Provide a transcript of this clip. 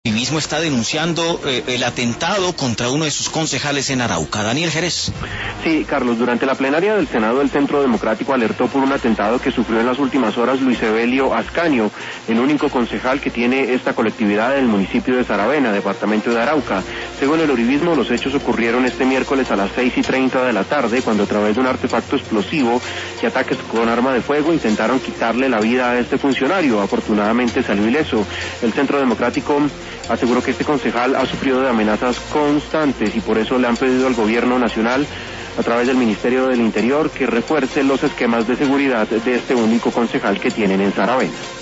El mismo está denunciando el atentado contra uno de sus concejales en Arauca. Daniel Jerez. Sí, Carlos, durante la plenaria del Senado, el Centro Democrático alertó por un atentado que sufrió en las últimas horas Luis Evelio Ascanio, el único concejal que tiene esta colectividad en el municipio de Saravena, departamento de Arauca. Según el uribismo, los hechos ocurrieron este miércoles a las 6:30 de la tarde, cuando a través de un artefacto explosivo y ataques con arma de fuego intentaron quitarle la vida a este funcionario. Afortunadamente salió ileso. El Centro Democrático aseguró que este concejal ha sufrido de amenazas constantes y por eso le han pedido al gobierno nacional, a través del Ministerio del Interior, que refuerce los esquemas de seguridad de este único concejal que tienen en Saravena.